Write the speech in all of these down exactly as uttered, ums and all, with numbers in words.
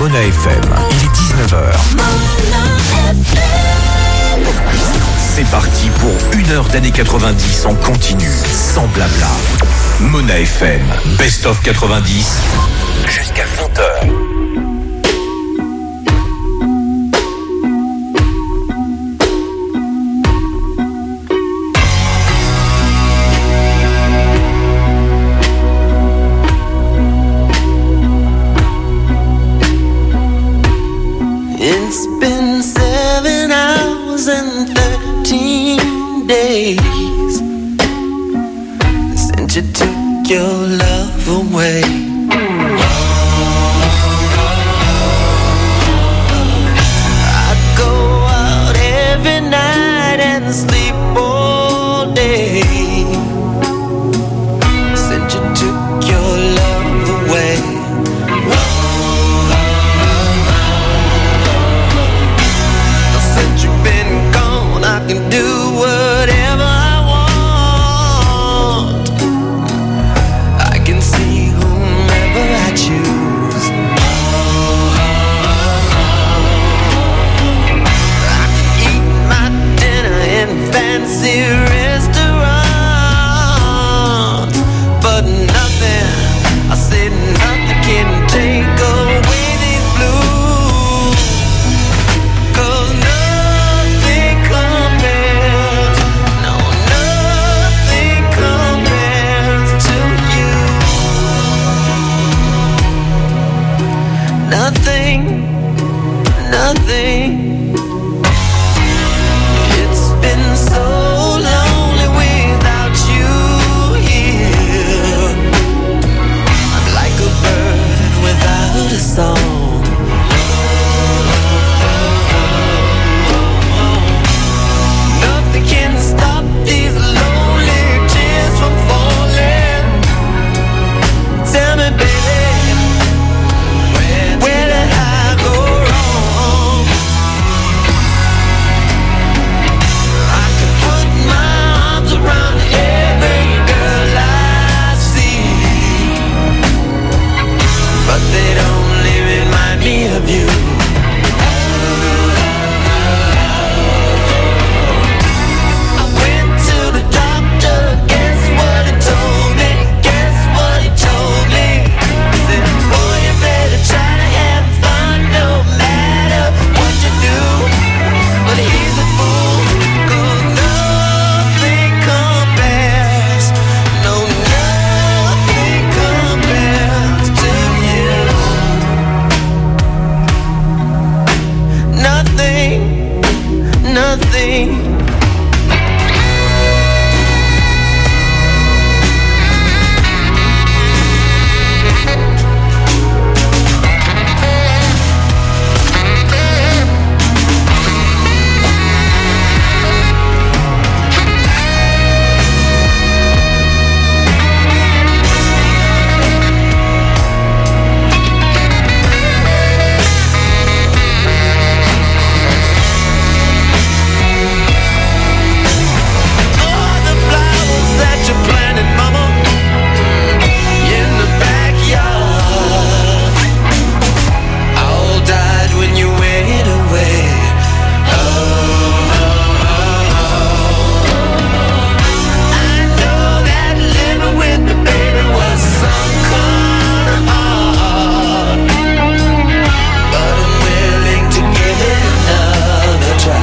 Mona F M. Il est dix-neuf heures. C'est parti pour une heure d'années quatre-vingt-dix en continu, sans blabla. Mona F M, Best of quatre-vingt-dix, jusqu'à vingt heures. It's been seven hours and thirteen days since you took your love away. I go out every night and sleep all day since you took your love away. I can do whatever I want. I can see whomever I choose. I can eat my dinner in fancy restaurants, but nothing, I said nothing can take away these blues. 'Cause nothing compares, no, nothing compares to you. Nothing, nothing. It's been so lonely without you here. I'm like a bird without a song. Nothing can stop these lonely tears from falling. Tell me, baby, where did I go wrong? I can put my arms around every girl I see, but they only remind me of you. I went to the doctor, guess what he told me? Guess what he told me? He said, boy, you better try to have fun no matter what you do. But he's a fool, 'cause nothing compares, no, nothing compares to you. Nothing, nothing. All the flowers that you planted, mama, in the backyard, all died when you went away. Oh, I know that living with the baby was some kind of hard, but I'm willing to give it another try.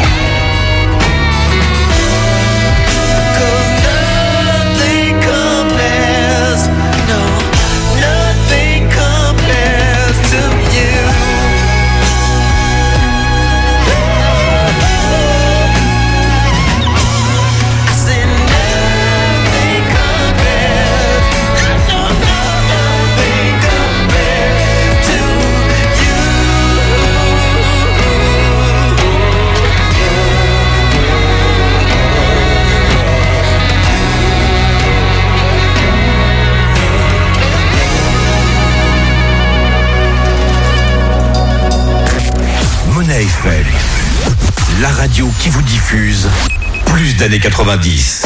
'Cause nothing compares, no, nothing compares to you. I said nothing compares, no, no, nothing compares to you. Mona F M, la radio qui vous diffuse plus d'années quatre-vingt-dix.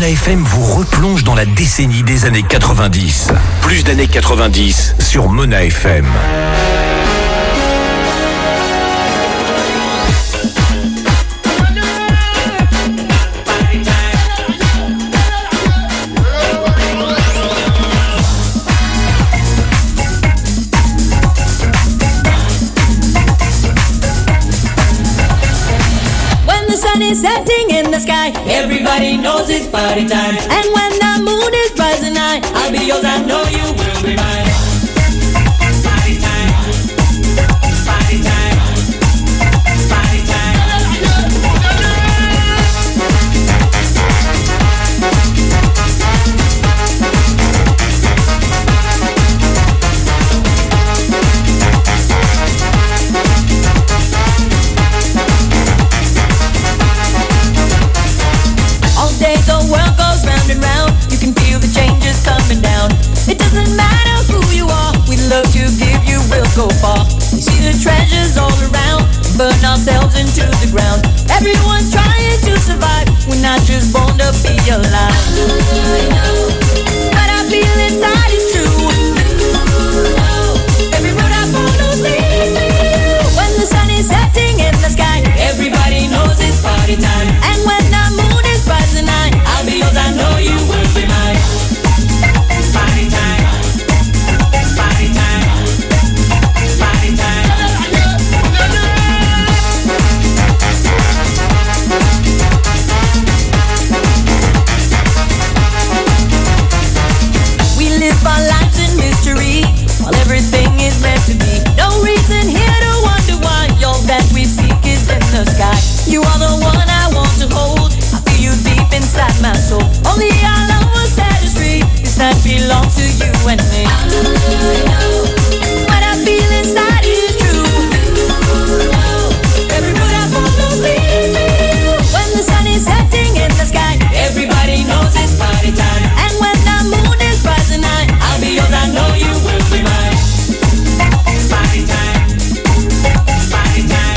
Mona F M vous replonge dans la décennie des années quatre-vingt-dix. Plus d'années quatre-vingt-dix sur Mona F M. Is setting in the sky. Everybody knows it's party time. And when the moon is rising high, I'll be yours, I know you will be mine. Party time. Party time. Party time. The world goes round and round. You can feel the changes coming down. It doesn't matter who you are. We love to give, you will go far. We see the treasures all around, burn ourselves into the ground. Everyone's trying to survive. We're not just born to be alive. What I feel inside is true. Every road I follow leads me to you. When the sun is setting in the sky, everybody knows it's party time. And when the moon is rising high, I'll be yours, I know you will be mine. Party time. Party time. Party time. We live our lives in mystery, while everything is meant to be. No reason here to wonder why. All that we seek is in the sky. You are the one I want to hold. I feel you deep inside my soul. Only our love will set us free. This night belongs to you and me. What I feel inside is true. Every road I follow leads me to you. When the sun is setting in the sky, everybody knows it's party time. And when the moon is rising high, I'll be yours, I know you will be mine. Party time. Party time.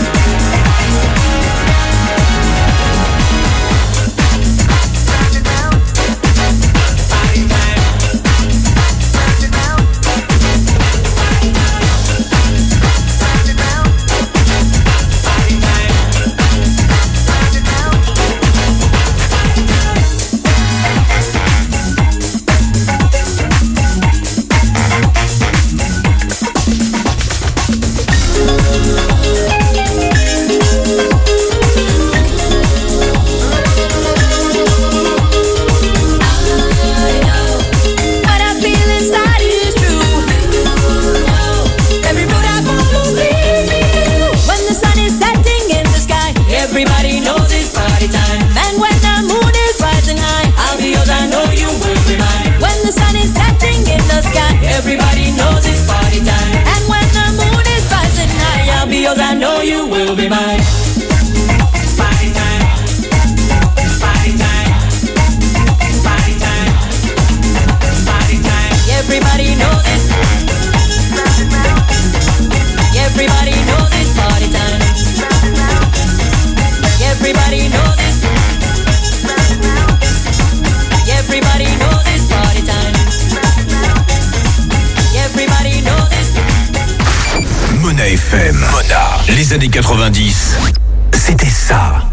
Everybody knows it's party time. And when the moon is rising high, I'll be yours, I know you will be mine. Party time. Party time. Party time. Party time. Everybody knows it. Everybody knows it's party time. Everybody knows it. Everybody knows it's party time. Everybody knows it. Mona F M. Mona. Les années quatre-vingt-dix, c'était ça.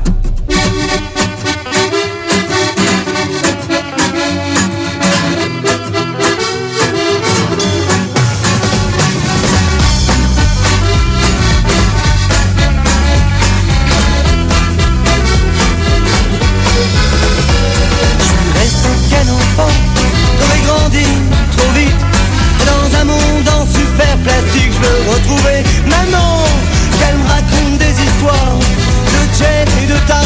Plastique, je veux retrouver maman, qu'elle me raconte des histoires de jet et de ta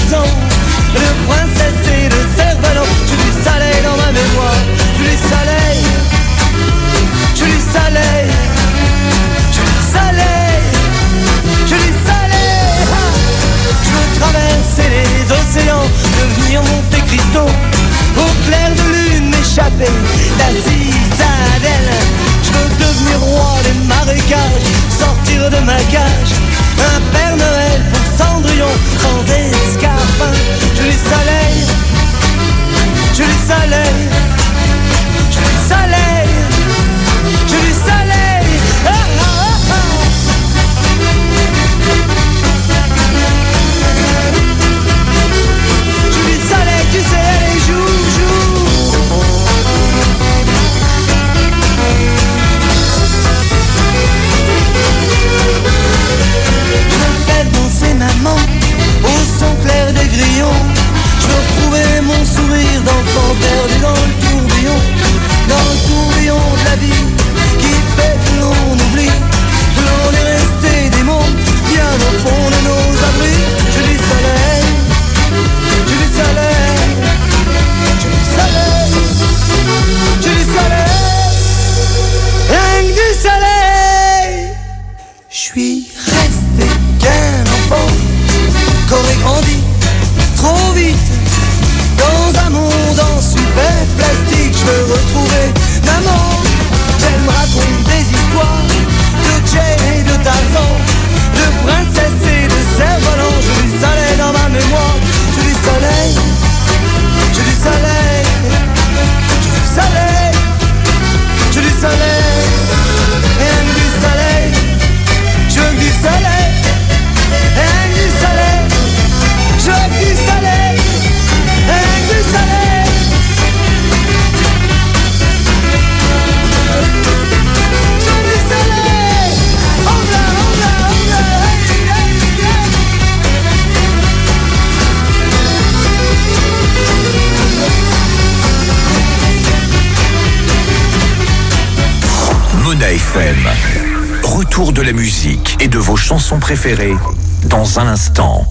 Mona F M. Retour de la musique et de vos chansons préférées dans un instant.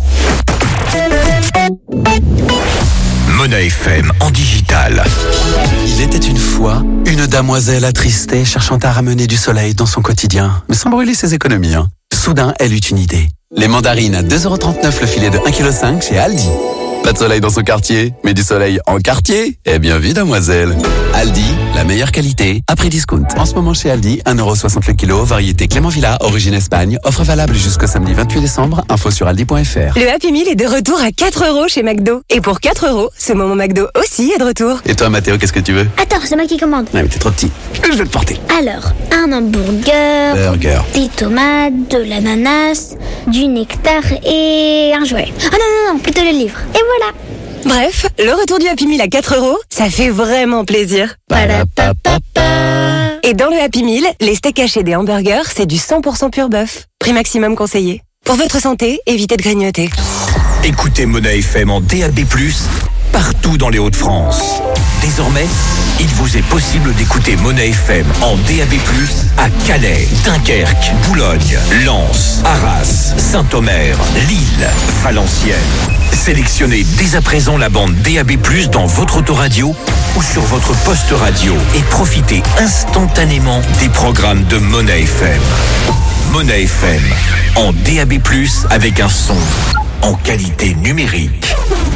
Mona F M en digital. Il était une fois une damoiselle attristée cherchant à ramener du soleil dans son quotidien, mais sans brûler ses économies. Hein. Soudain, elle eut une idée. Les mandarines à deux euros trente-neuf le filet de un virgule cinq kilos chez Aldi. Pas de soleil dans son quartier, mais du soleil en quartier. Eh bien vu, damoiselle. Aldi, la meilleure qualité, à prix discount. En ce moment chez Aldi, un euro soixante le kilo, variété Clément Villa, origine Espagne. Offre valable jusqu'au samedi vingt-huit décembre. Info sur aldi point f r. Le Happy Meal est de retour à quatre euros chez McDo. Et pour quatre euros, ce moment McDo aussi est de retour. Et toi, Mathéo, qu'est-ce que tu veux? Attends, c'est moi qui commande. Ouais, mais t'es trop petit. Je vais te porter. Alors, un hamburger, Burger. des tomates, de l'ananas, du nectar et un jouet. Ah non, non, non, plutôt le livre. Et voilà. Bref, le retour du Happy Meal à quatre euros, ça fait vraiment plaisir. Et dans le Happy Meal, les steaks hachés des hamburgers, c'est du cent pour cent pur bœuf. Prix maximum conseillé. Pour votre santé, évitez de grignoter. Écoutez Mona F M en D A B plus, partout dans les Hauts-de-France. Désormais, il vous est possible d'écouter Mona F M en D A B plus, à Calais, Dunkerque, Boulogne, Lens, Arras, Saint-Omer, Lille, Valenciennes. Sélectionnez dès à présent la bande D A B plus, dans votre autoradio ou sur votre poste radio et profitez instantanément des programmes de Mona F M. Mona F M en D A B plus, avec un son en qualité numérique.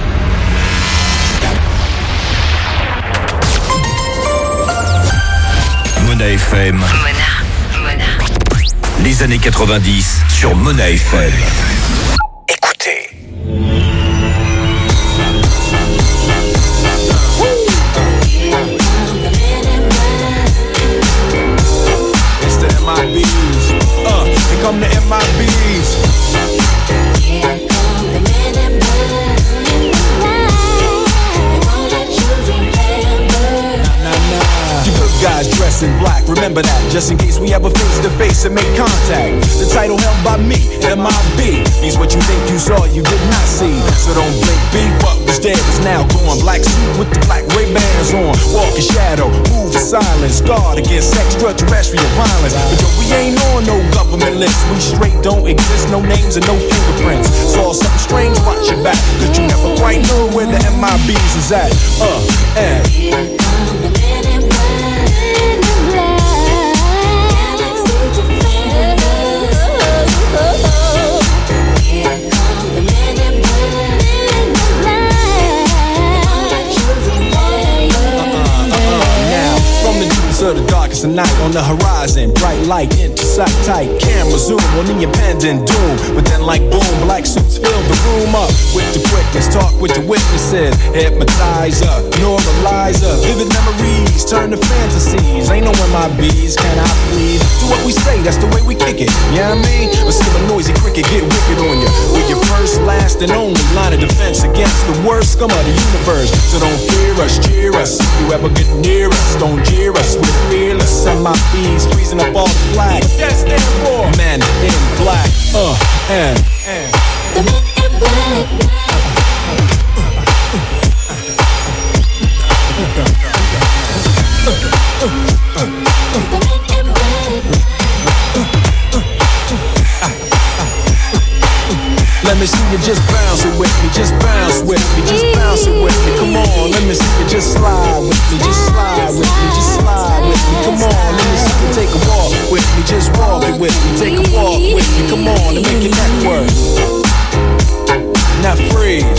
Mona F M. Mona, Mona. Les années quatre-vingt-dix sur Mona F M. Écoutez. It's the M I Bs. Uh, here come the M I Bs. Here come the men in black. They won't let you remember. Nah, nah. You good guys dressed in black, remember that, just in case we ever face to face and make contact. The title held by me, M I B, means what you think you saw, you did not see. So don't blink, be what was dead is now gone. Black suit with the black Ray-Bans on, walk in shadow, move in silence, guard against extraterrestrial violence. But yo, we ain't on no government list, we straight don't exist, no names and no fingerprints. Saw something strange, watch your back, cause you never quite know where the M I Bs is at. Uh, and Here come the men in black. Galaxy defenders. Here come the men in black. Won't let you remember. now, from the deepest of the darkest of night, on the horizon, bright light into sight tight, camera zoom on the impending doom. But then like boom, black suits fill the room up with the quickness, talk with the witnesses, hypnotizer, normalizer, vivid memories turn to fantasies. Ain't no M I Bs, can I please? Do what we say, that's the way we kick it, you know what I mean? Or see a noisy cricket get wicked on you. We're your first, last, and only line of defense against the worst scum of the universe. So don't fear us, cheer us. If you ever get near us, don't jeer us. We're fearless. M I Bs freezing up all the flags. What that stand for? Men in black. Uh, and, and. The men in black. Let me see you just bounce it with me, just bounce with me, just bounce it with me. Come on, let me see you just slide with me, just slide with me, just slide with me. Come on, let me see you take a walk with me, just walk it with me, take a walk with me. Come on, and make your neck work. Now freeze.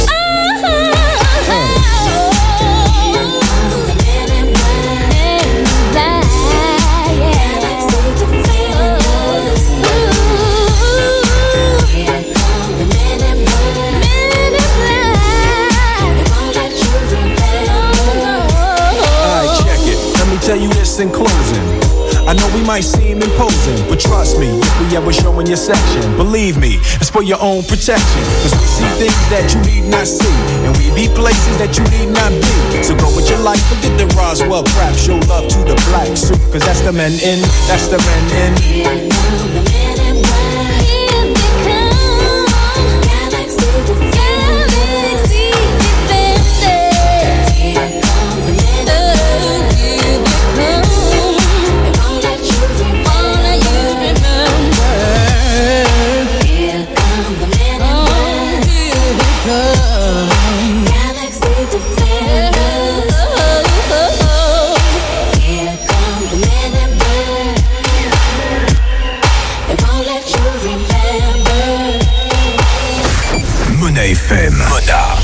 Tell you this in closing, I know we might seem imposing, but trust me, if we ever show in your section, believe me, it's for your own protection. Cause we see things that you need not see, and we be places that you need not be. So go with your life, forget the Roswell crap, show love to the black suit, cause that's the men in, that's the men in. Here come the men in black. Here they come. Galaxy defenders. Galaxy defenders. Here come the men in black. Here they come. They won't let you remember.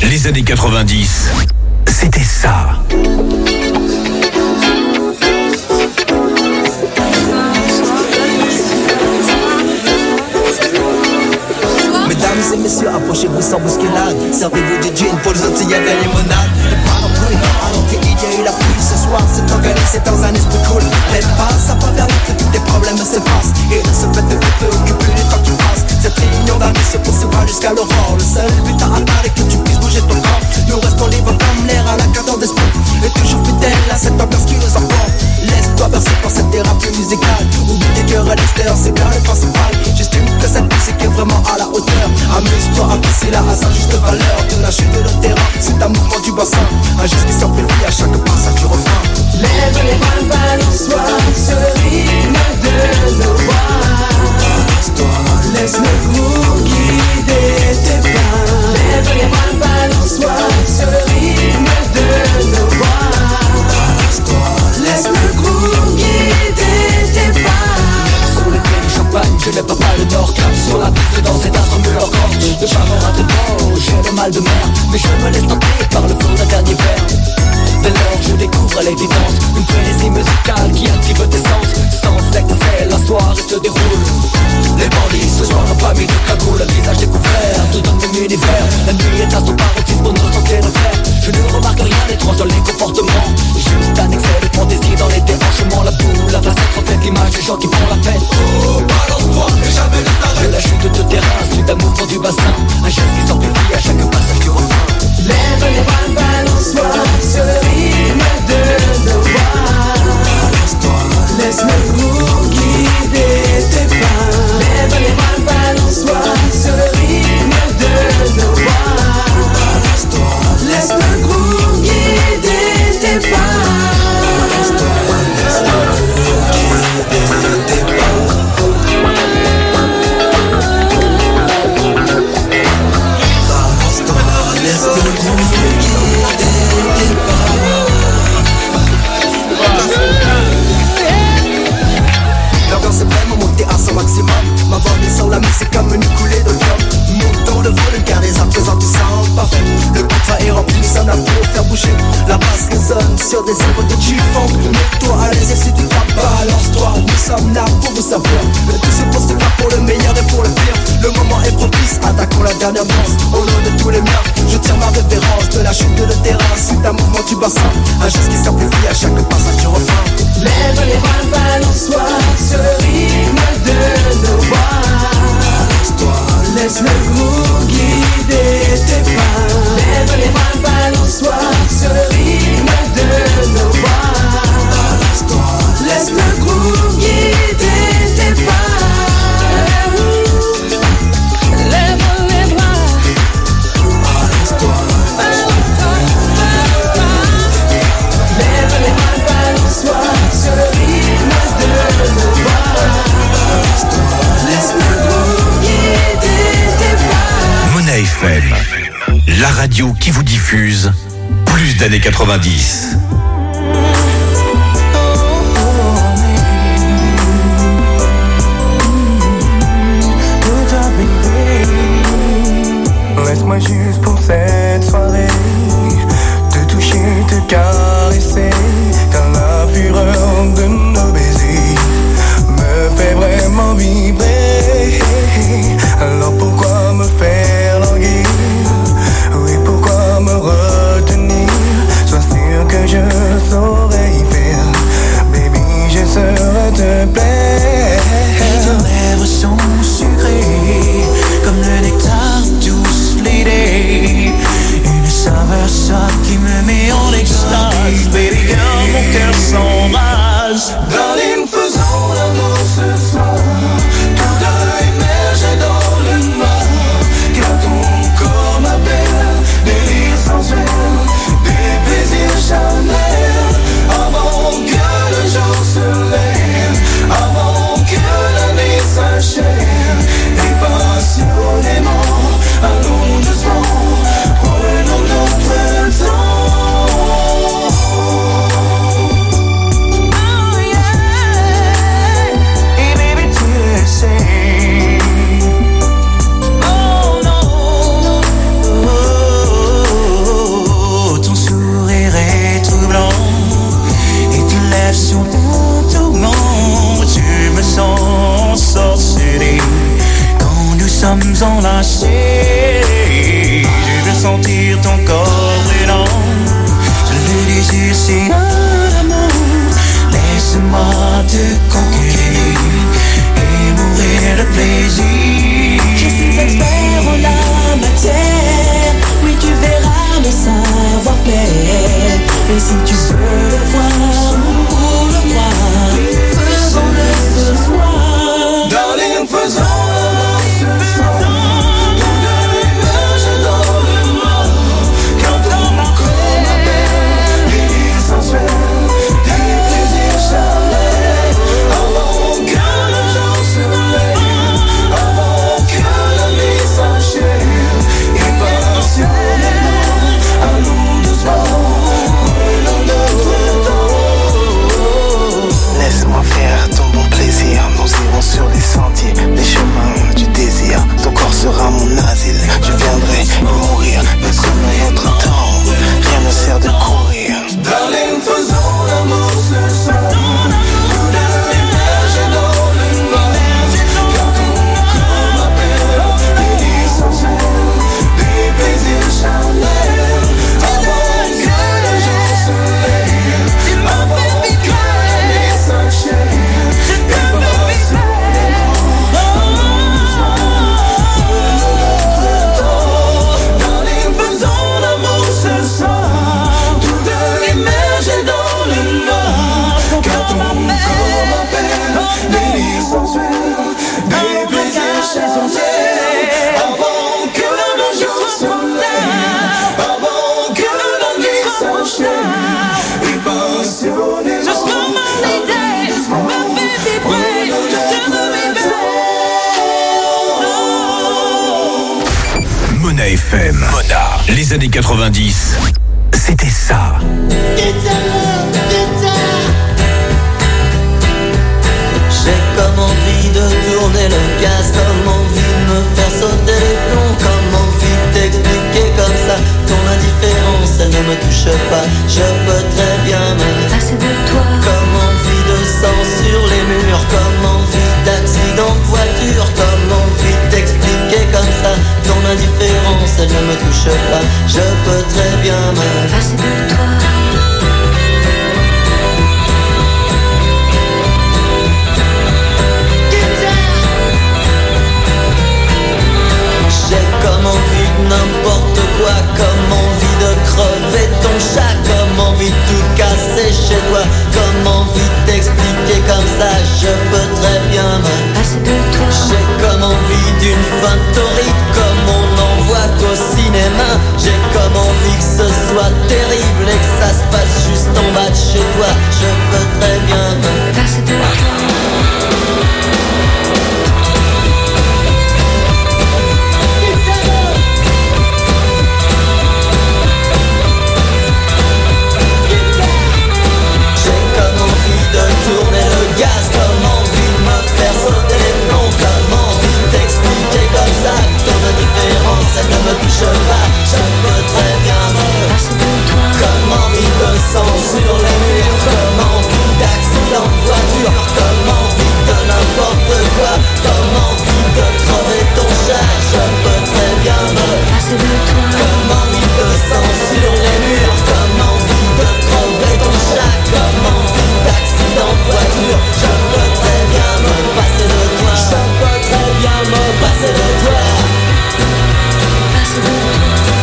Les années quatre-vingt-dix, c'était ça. Mesdames et messieurs, approchez-vous sans bousculade. Servez-vous du gin pour les autres, il y a de la limonade. Le panoplie, alors qu'il y a eu la pluie ce soir, c'est organisé dans un esprit cool. Les pas, ça va vers l'autre, tous tes problèmes s'effacent. Et de ce fait de te préoccuper du temps qui passe. Cette réunion d'amis se poursuivra jusqu'à l'aurore. Le seul but à atteindre est que tu puisses bouger ton corps. Nous restons libres comme l'air à la cadence d'esprit. Et toujours fidèles à cette ambiance qui nous emporte. Laisse-toi bercer par cette thérapie musicale. Oublie tes cœurs à l'extérieur, c'est bien le principal. J'estime que cette musique est vraiment à la hauteur. Amuse-toi, apprécie-la à sa juste valeur. De la chute de le terrain, c'est un mouvement du bassin. Un geste qui s'amplifie à chaque passage du refrain. Lève les bras, balance-toi ce rythme de nos voix. Laisse le groove guider tes pas. Lève les bras, balance-toi ce rythme de nos voix. Laisse le groove guider tes pas. Sous les clés du champagne, je n'ai pas pas le nord. Cap sur la piste de danse et d'un son leur corps. De chaveur à de mort, j'ai le mal de mer. Mais je me laisse tenter par le fond d'un dernier verre. Dès lors je découvre à l'évidence une frénésie musicale qui active tes sens. Sans excès, la soirée se déroule. Les bandits ce soir n'ont pas mis de cagoule. Le visage découvert, tout dans le même univers. La nuit est à son paroxysme pour nous sentir le faire. Je ne remarque rien d'étrange dans les comportements. Juste un excès de fantaisie dans les déhanchements. La boule, la face reflète l'image des gens qui font la fête. Oh, balance-toi et jamais ne t'arrête. De la chute de terrain, suite à mouvement du bassin. Un geste qui s'amplifie à chaque passage du refrain. Lève les bras, balance-toi ce rythme de nos voix. Laisse le groove guider tes pas. Lève les bras, balance-toi ce rythme de nos voix. Laisse le groove guider tes pas. L'ambiance est vraiment montée à son maximum. Ma voix descend la musique comme une coulée de viande. Montons le volume car les à présent tout semble parfait. Le contrat est rempli, nous sommes là pour faire bouger. La basse résonne sur des œuvres de G-Funk. Mets-toi à l'aise et si tu tapes, balance-toi. Nous sommes là pour vous savoir. Le tout se pose faire pour le meilleur et pour le pire. Le moment est propice, attaquons la dernière danse. Au nom de tous les miens, je tire ma révérence. De la chute de le terrain, suite un mouvement du bassin. Un geste qui s'amplifie à chaque passage du refrain. Lève les bras, balance-toi ce rythme de nos voix. Laisse le groove guider tes pas. Lève les bras, balance-toi ce rythme de nos voix. Laisse le groove guider tes pas. Lève les bras, balance-toi, balance-toi, balance-toi. Lève les bras, balance-toi ce rythme de nos voix. Laisse le groove guider tes pas. Mona F M, la radio qui vous diffuse plus d'années quatre-vingt-dix. Laisse-moi juste pour cette soirée te toucher, te caresser, car la fureur de nos baisers me fait vraiment vibrer. Alors pourquoi me faire languir? Oui, pourquoi me retenir? Sois sûr que je saurais y faire. Baby, je saurais te plaire. Et tes lèvres sont sucrées comme le nectar douce lady. Une saveur sotte qui me met en extase. Baby girl, mon cœur s'embrase. Darling, faisons l'amour ce soir. Tous deux immergés dans le noir. Car ton corps m'appelle. Délire sensuel, des plaisirs charnels. Avant que le jour se lève, avant sommes enlacés. Je veux sentir ton corps brûlant. Je le désire si ardemment. Laisse-moi te conquérir et mourir de plaisir. Je suis expert en la matière. Oui, tu verras mon savoir-faire. Et si tu veux le voir ou le voir, faisons-le ce soir. Darling, faisons-le ce soir. Nous deux immergés dans le noir. Car ton corps m'appelle, il est sensuel, des plaisirs charnels. Avant que le jour se lève, avant que la nuit s'achève, et passionnément, à nous deux prenons notre temps. Laisse-moi faire ton bon plaisir. Nous irons sur les sentiers, les chemins du désir. Ton corps sera mon asile. Je viendrai y mourir, mais prenons notre temps. Rien ne sert de courir. Darling, faisons l'amour ce soir. Tous deux immergés dans le noir. Car ton corps m'appelle, il est sensuel, des plaisirs charnels. Avant que le jour se lève, avant que la nuit s'achève, et passionnément, darling, faisons l'amour ce soir. Tous deux immergés dans le noir. Car ton corps m'appelle, délice sensuel, des plaisirs charnels. Avant que le jour se lève, avant que la nuit s'achève, et passionnément, Mona F M. Mona. Les années quatre-vingt-dix, c'était ça. J'ai comme envie de tourner le gaz, comme envie de me faire sauter les plombs, comme envie de t'expliquer comme ça ton indifférence, elle ne me touche pas. Je peux très bien me passer de toi. Comme envie de sang sur les murs, comme envie d'accident de voiture, comme envie de t'expliquer comme ça ton indifférence, elle ne me touche pas. Je peux très bien me passer de toi. J'ai comme envie de n'importe quoi, comme envie de crever ton chat, comme envie de tout casser chez toi, comme envie de t'expliquer comme ça, je peux très bien me passer de toi. J'ai comme envie d'une fin torride, comme on n'en voit qu'au cinéma. J'ai comme envie que ce soit terrible et que ça se passe juste en bas de chez toi. Je peux très bien me passer de toi. Tourner le gaz, comme envie de me faire sauter les plombs, comme envie de t'expliquer comme ça ton indifférence, elle ne me touche pas. Je peux très bien me passer de toi. Comme envie de sang sur les murs, comme envie d'accident de voiture, comme envie de n'importe quoi, comme envie de crever ton chat. Je peux très bien me passer de toi. Comme envie de sang sur les murs, comme envie de crever ton chat, comme envie d'accident de voiture. Je peux très bien me passer de toi. Je peux très bien me passer de toi. Passer de toi.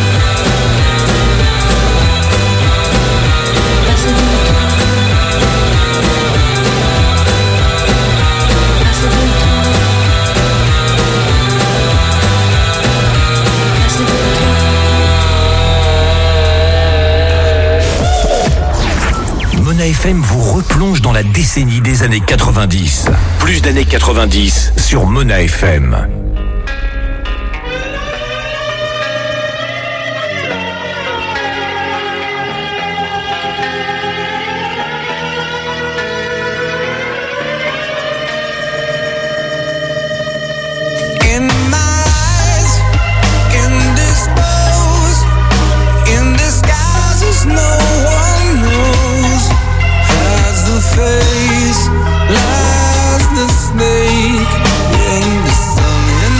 Passer de toi. Passer de toi. Passer de toi. Mona F M vous replonge dans la décennie des années quatre-vingt-dix. Plus d'années quatre-vingt-dix sur Mona F M. In my eyes, indisposed, in disguises no one knows. Has the face, lies the snake in the sun.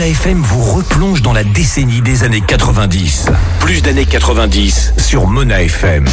Mona F M vous replonge dans la décennie des années quatre-vingt-dix. Plus d'années quatre-vingt-dix sur Mona F M.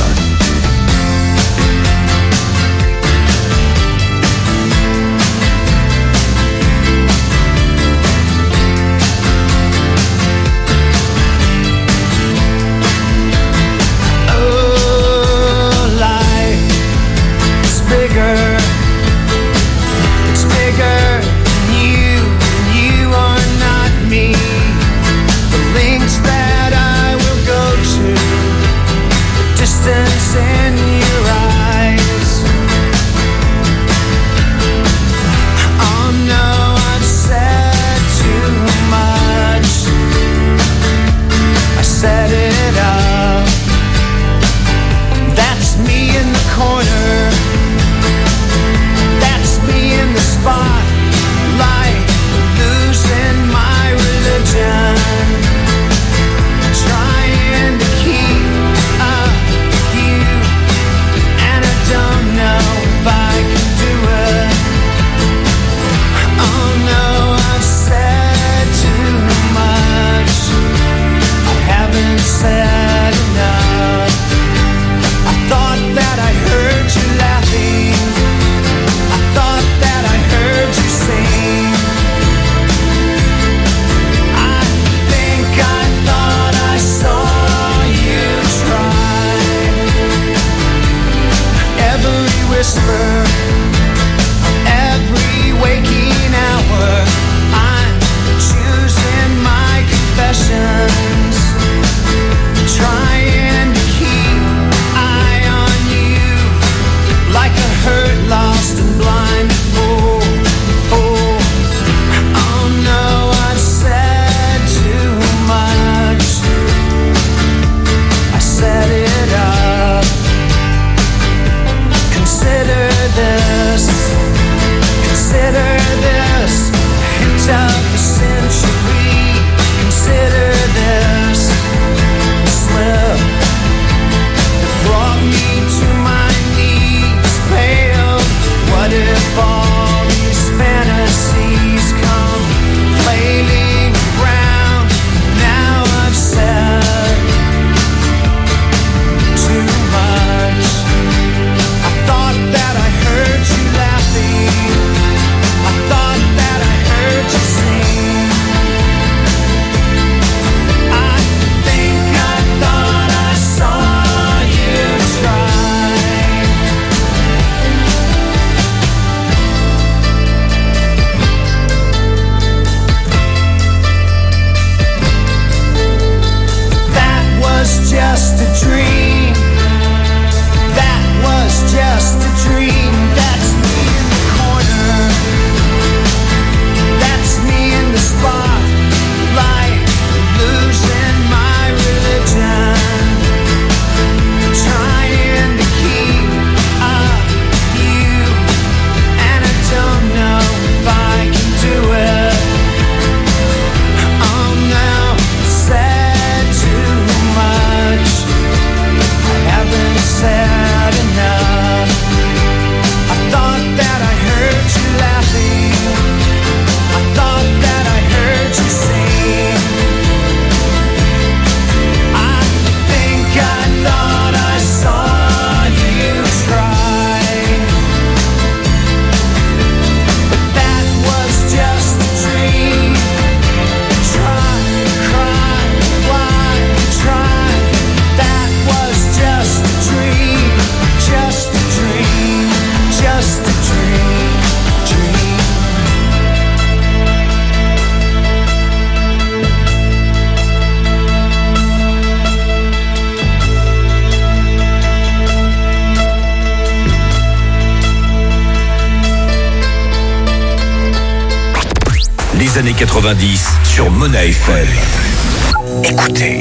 Années quatre-vingt-dix sur Mona F M. Écoutez.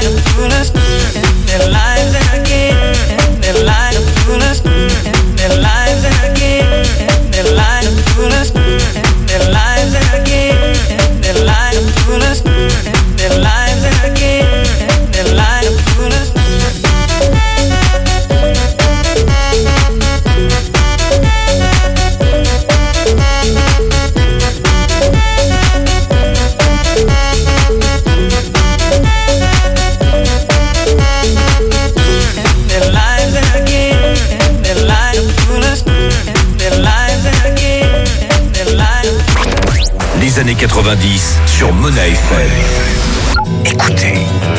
like to pull us in their lives again, their lives. quatre-vingt-dix sur Mona F M. Écoutez.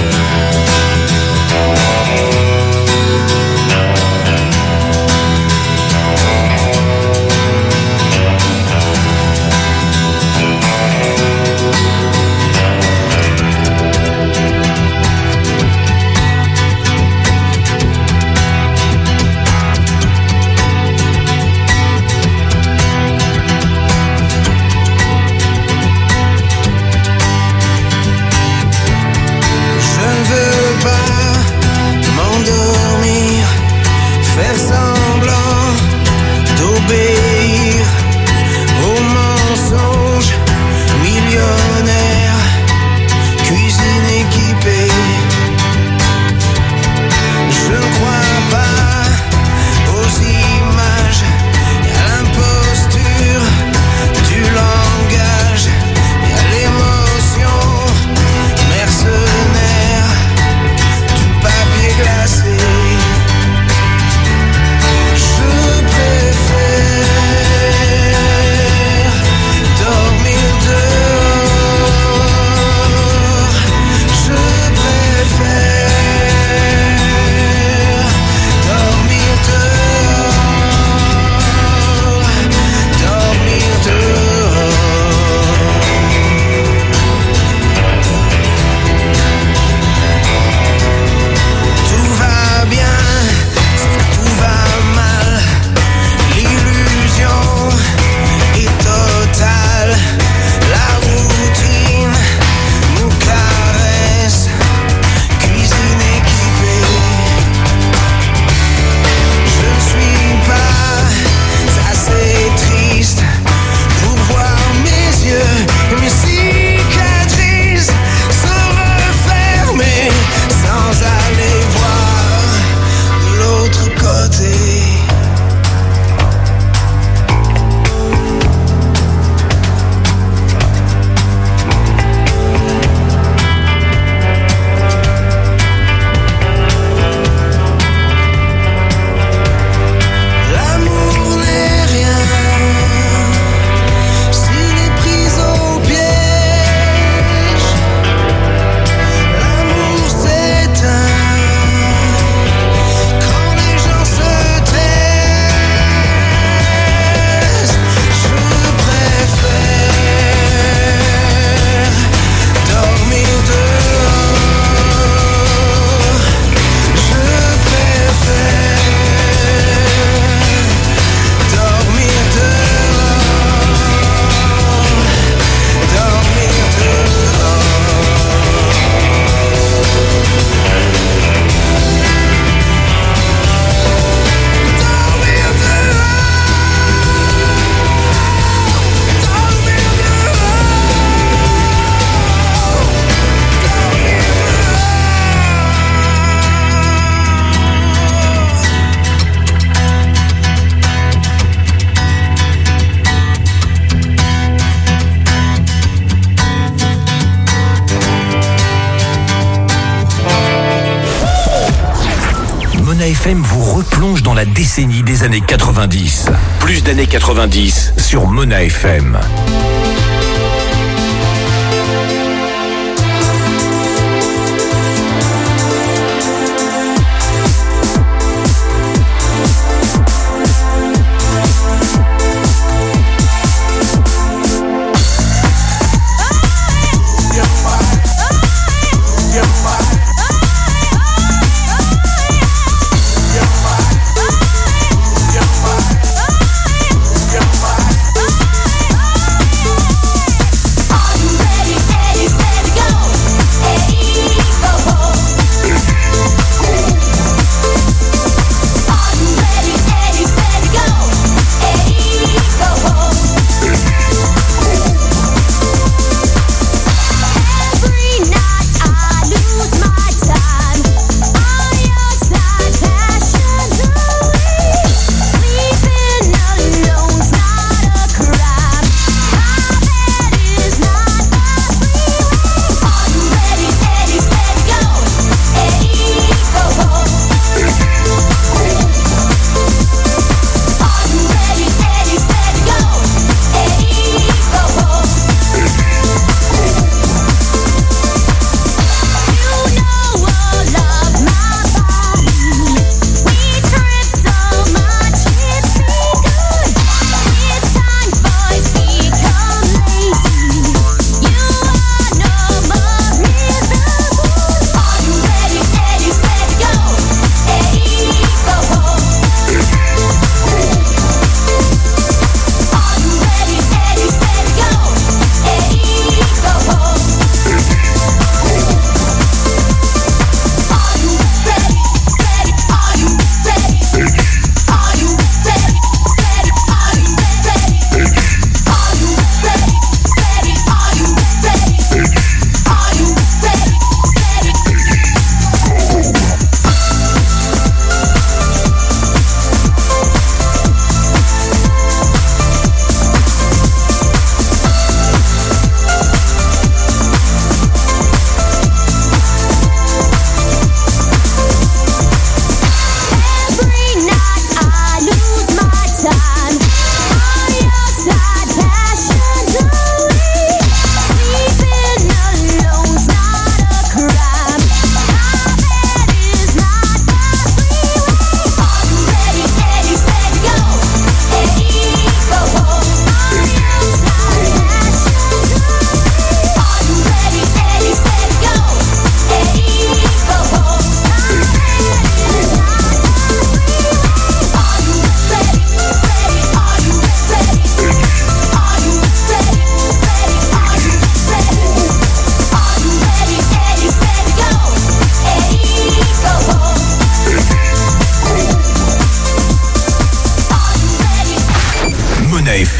F M vous replonge dans la décennie des années quatre-vingt-dix. Plus d'années quatre-vingt-dix sur Mona F M. Yeah.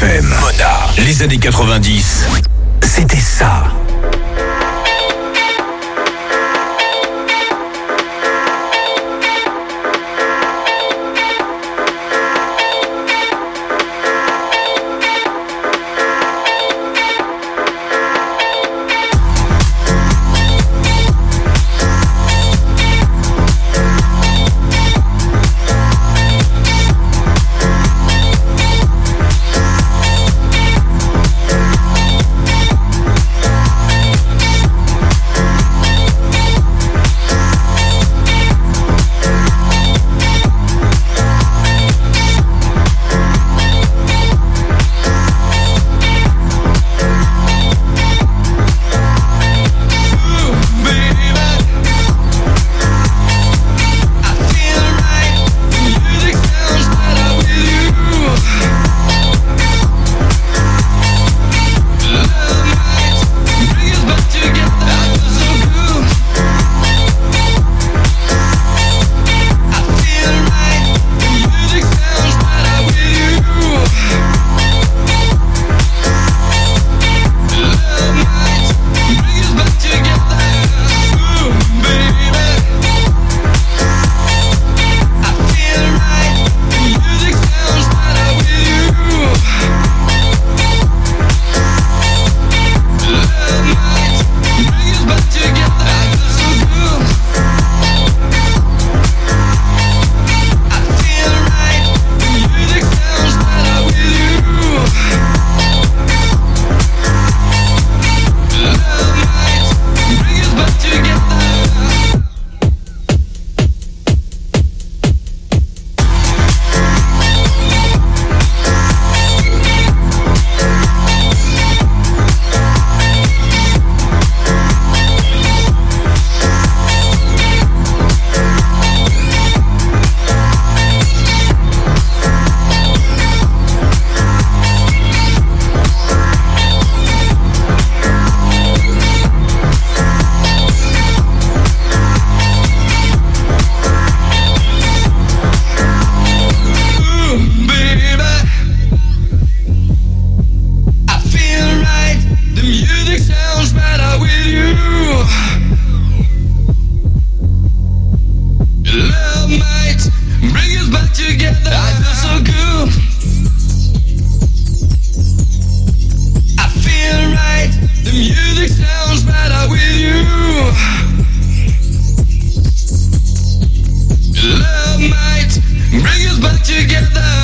F M. Mona. Les années quatre-vingt-dix, c'était ça. Love might bring us back together.